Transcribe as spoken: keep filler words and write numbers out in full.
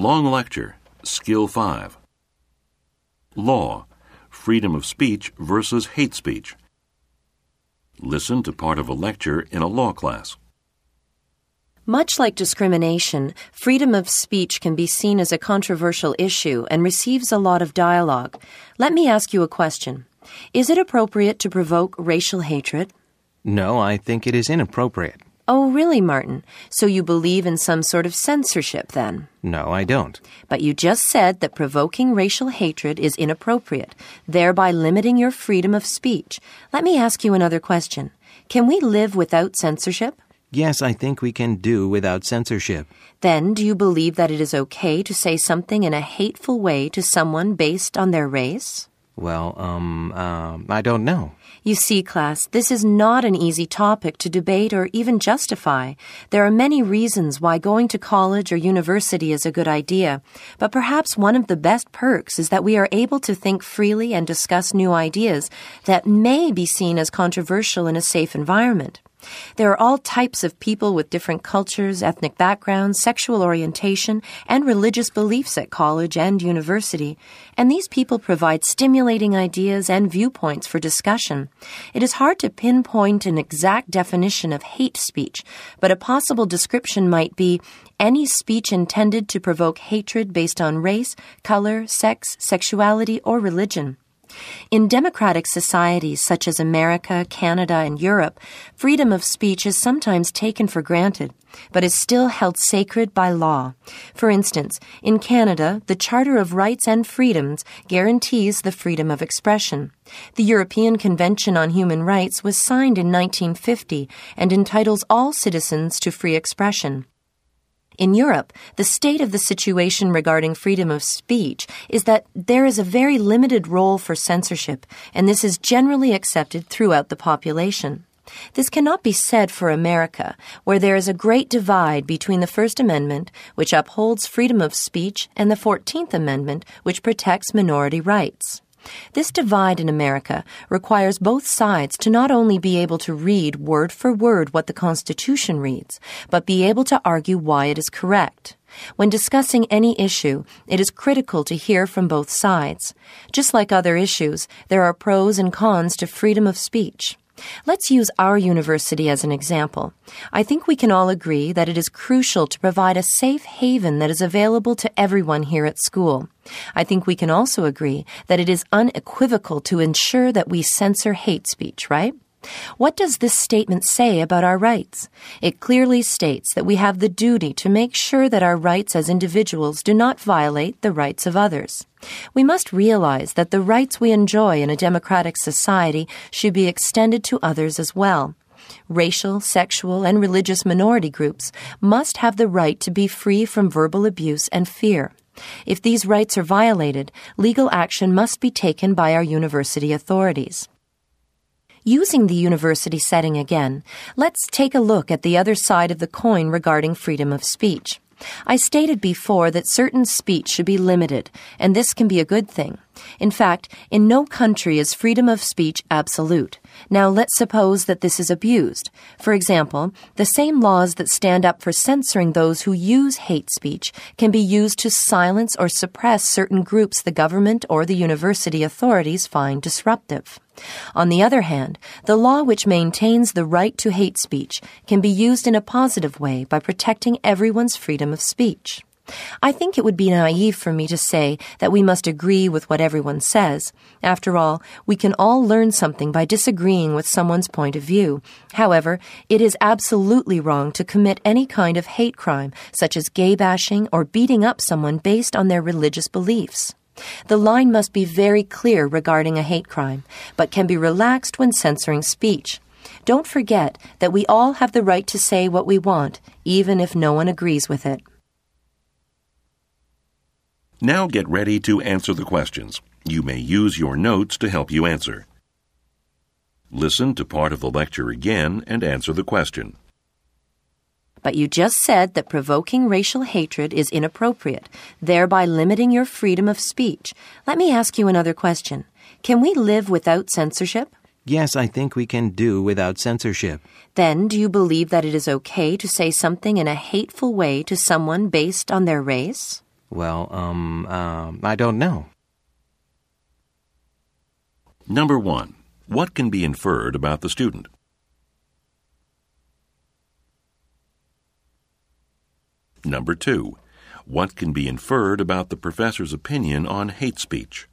Long lecture, Skill five. Law, freedom of speech versus hate speech. Listen to part of a lecture in a law class. Much like discrimination, freedom of speech can be seen as a controversial issue and receives a lot of dialogue. Let me ask you a question. Is it appropriate to provoke racial hatred? No, I think it is inappropriate. Oh, really, Martin? So you believe in some sort of censorship, then? No, I don't. But you just said that provoking racial hatred is inappropriate, thereby limiting your freedom of speech. Let me ask you another question. Can we live without censorship? Yes, I think we can do without censorship. Then, do you believe that it is okay to say something in a hateful way to someone based on their race? Well, um, um, I don't know. You see, class, this is not an easy topic to debate or even justify. There are many reasons why going to college or university is a good idea, but perhaps one of the best perks is that we are able to think freely and discuss new ideas that may be seen as controversial in a safe environment. There are all types of people with different cultures, ethnic backgrounds, sexual orientation, and religious beliefs at college and university, and these people provide stimulating ideas and viewpoints for discussion. It is hard to pinpoint an exact definition of hate speech, but a possible description might be any speech intended to provoke hatred based on race, color, sex, sexuality, or religion. In democratic societies such as America, Canada, and Europe, freedom of speech is sometimes taken for granted, but is still held sacred by law. For instance, in Canada, the Charter of Rights and Freedoms guarantees the freedom of expression. The European Convention on Human Rights was signed in nineteen fifty and entitles all citizens to free expression. In Europe, the state of the situation regarding freedom of speech is that there is a very limited role for censorship, and this is generally accepted throughout the population. This cannot be said for America, where there is a great divide between the First Amendment, which upholds freedom of speech, and the Fourteenth Amendment, which protects minority rights. This divide in America requires both sides to not only be able to read word for word what the Constitution reads, but be able to argue why it is correct. When discussing any issue, it is critical to hear from both sides. Just like other issues, there are pros and cons to freedom of speech. Let's use our university as an example. I think we can all agree that it is crucial to provide a safe haven that is available to everyone here at school. I think we can also agree that it is unequivocal to ensure that we censor hate speech, right? What does this statement say about our rights? It clearly states that we have the duty to make sure that our rights as individuals do not violate the rights of others. We must realize that the rights we enjoy in a democratic society should be extended to others as well. Racial, sexual, and religious minority groups must have the right to be free from verbal abuse and fear. If these rights are violated, legal action must be taken by our university authorities. Using the university setting again, let's take a look at the other side of the coin regarding freedom of speech. I stated before that certain speech should be limited, and this can be a good thing. In fact, in no country is freedom of speech absolute. Now, let's suppose that this is abused. For example, the same laws that stand up for censoring those who use hate speech can be used to silence or suppress certain groups the government or the university authorities find disruptive. On the other hand, the law which maintains the right to hate speech can be used in a positive way by protecting everyone's freedom of speech. I think it would be naive for me to say that we must agree with what everyone says. After all, we can all learn something by disagreeing with someone's point of view. However, it is absolutely wrong to commit any kind of hate crime, such as gay bashing or beating up someone based on their religious beliefs. The line must be very clear regarding a hate crime, but can be relaxed when censoring speech. Don't forget that we all have the right to say what we want, even if no one agrees with it. Now get ready to answer the questions. You may use your notes to help you answer. Listen to part of the lecture again and answer the question. But you just said that provoking racial hatred is inappropriate, thereby limiting your freedom of speech. Let me ask you another question. Can we live without censorship? Yes, I think we can do without censorship. Then, do you believe that it is okay to say something in a hateful way to someone based on their race? Well, um, um, I don't know. Number one. What can be inferred about the student? Number two. What can be inferred about the professor's opinion on hate speech?